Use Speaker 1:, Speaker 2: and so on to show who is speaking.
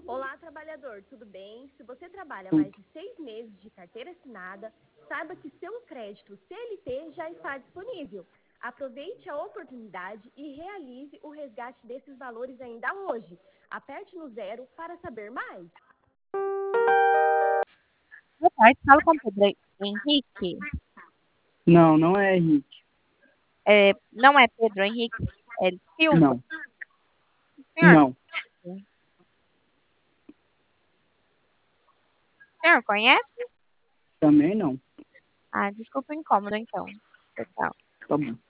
Speaker 1: Olá, trabalhador, tudo bem? Se você trabalha mais de 6 meses de carteira assinada, saiba que seu crédito CLT já está disponível. Aproveite a oportunidade e realize o resgate desses valores ainda hoje. Aperte no 0 para saber mais.
Speaker 2: Boa tarde, fala com o Pedro Henrique.
Speaker 3: Não, não é Henrique.
Speaker 2: Não é Pedro Henrique, é Silva.
Speaker 3: Não,
Speaker 2: Senhor,
Speaker 3: não,
Speaker 2: o senhor conhece?
Speaker 3: também não.
Speaker 2: Ah, desculpa o incômodo, então. Tchau.
Speaker 3: Tá bom.